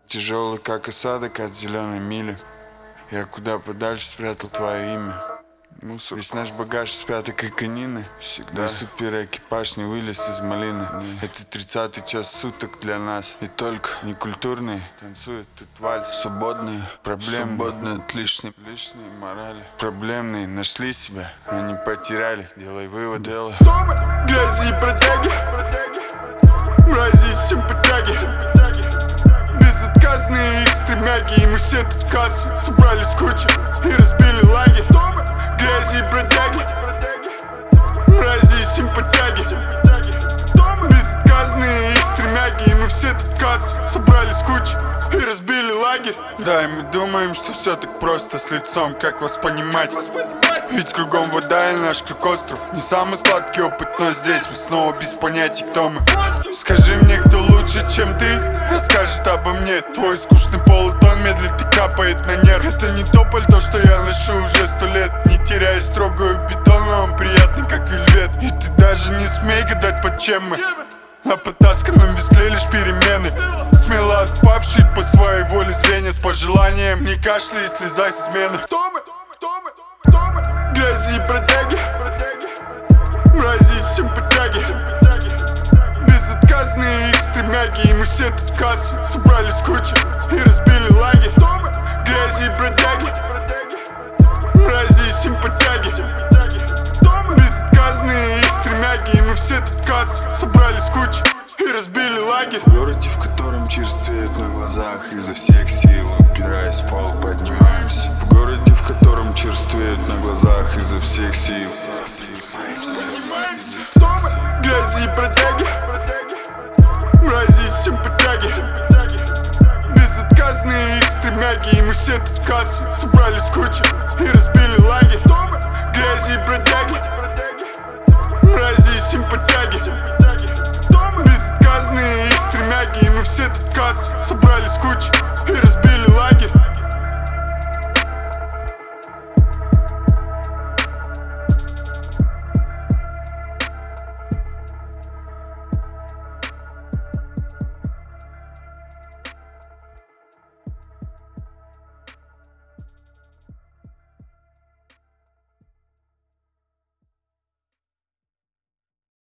Тяжелый, как осадок от зеленой мили. Я куда подальше спрятал твое имя. Мусор. Весь наш багаж с пяток и конины. Всегда супер экипаж не вылез из малины. Это 30-й час суток для нас. И только некультурные танцуют тут вальс. Свободные, проблемные, свободные от лишней морали. Проблемные нашли себя, они потеряли. Делай вывод, делай. Дома грязи и бродяги, мрази и симпатяги, безотказные экстремяги. И мы все тут в кассу собрались кучу и разбили лагерь. Дома грязи и бродяги, мрази и симпатяги, безотказные экстремяги. И мы все тут в кассу собрались кучу и разбили лагерь. Да, и мы думаем, что все так просто с лицом, как вас понимать? Ведь кругом вода и наш круг остров. Не самый сладкий опыт, но здесь мы снова без понятий, кто мы. Скажи мне, кто лучше, чем ты, расскажет обо мне. Твой скучный полутон медлит и капает на нерв. Это не то пальто, что я ношу уже 100 лет. Не теряя строгую бетон, но он приятный, как вельвет. И ты даже не смей гадать, под чем мы. На потасканном весле лишь перемены. Смело отпавший по своей воле звенья. С пожеланием не кашляй и слезай с смены. Грязи и бродяги, мрази и симпатяги, безотказные экстремяги. И мы все тут в кассу собрались кучу и разбили лагерь. Грязи и бродяги, мрази и симпатяги, безотказные экстремяги. И мы все тут в кассу собрались кучу и разбили лагерь. В городе, в котором черствеет на глазах, изо всех сил упираясь в пол, поднимаемся. В городе, в котором черствеет на глазах, изо всех сил поднимаемся. Дома грязи и бродяги, мрази и симпатяги, безотказные экстремяги. И мы все тут в кассу собрались кучу и разбили лагерь. Грязи и бродяги, мрази и симпатяги, безотказные экстремяги. И мы все тут в кассу собрались кучу